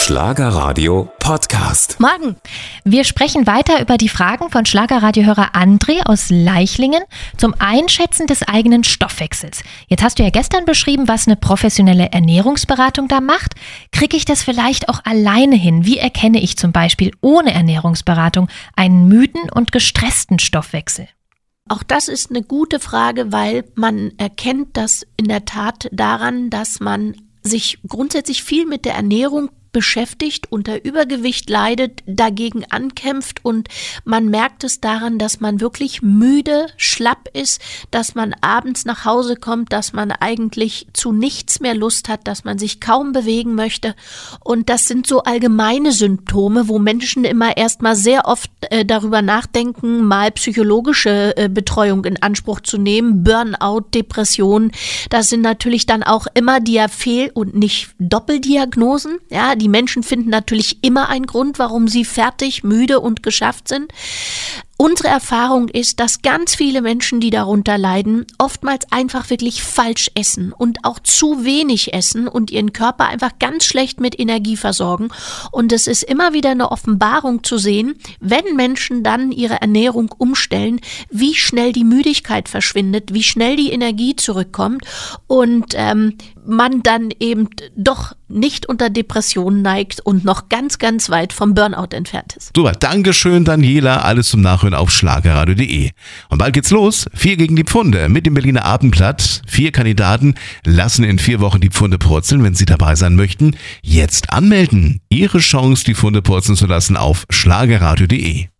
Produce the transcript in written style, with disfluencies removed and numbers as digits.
Schlagerradio Podcast. Morgen. Wir sprechen weiter über die Fragen von Schlagerradiohörer André aus Leichlingen zum Einschätzen des eigenen Stoffwechsels. Jetzt hast du ja gestern beschrieben, was eine professionelle Ernährungsberatung da macht. Kriege ich das vielleicht auch alleine hin? Wie erkenne ich zum Beispiel ohne Ernährungsberatung einen müden und gestressten Stoffwechsel? Auch das ist eine gute Frage, weil man erkennt das in der Tat daran, dass man sich grundsätzlich viel mit der Ernährung beschäftigt, unter Übergewicht leidet, dagegen ankämpft und man merkt es daran, dass man wirklich müde, schlapp ist, dass man abends nach Hause kommt, dass man eigentlich zu nichts mehr Lust hat, dass man sich kaum bewegen möchte und das sind so allgemeine Symptome, wo Menschen immer erstmal sehr oft darüber nachdenken, mal psychologische Betreuung in Anspruch zu nehmen, Burnout, Depression, das sind natürlich dann auch immer Fehl- und nicht Doppeldiagnosen, ja, die Menschen finden natürlich immer einen Grund, warum sie fertig, müde und geschafft sind. Unsere Erfahrung ist, dass ganz viele Menschen, die darunter leiden, oftmals einfach wirklich falsch essen und auch zu wenig essen und ihren Körper einfach ganz schlecht mit Energie versorgen. Und es ist immer wieder eine Offenbarung zu sehen, wenn Menschen dann ihre Ernährung umstellen, wie schnell die Müdigkeit verschwindet, wie schnell die Energie zurückkommt und man dann eben doch nicht unter Depressionen neigt und noch ganz, ganz weit vom Burnout entfernt ist. Super, Dankeschön Daniela, alles zum Nachhören auf schlagerradio.de. Und bald geht's los, 4 gegen die Pfunde mit dem Berliner Abendblatt. 4 Kandidaten lassen in 4 Wochen die Pfunde purzeln. Wenn Sie dabei sein möchten, jetzt anmelden. Ihre Chance, die Pfunde purzeln zu lassen auf schlagerradio.de.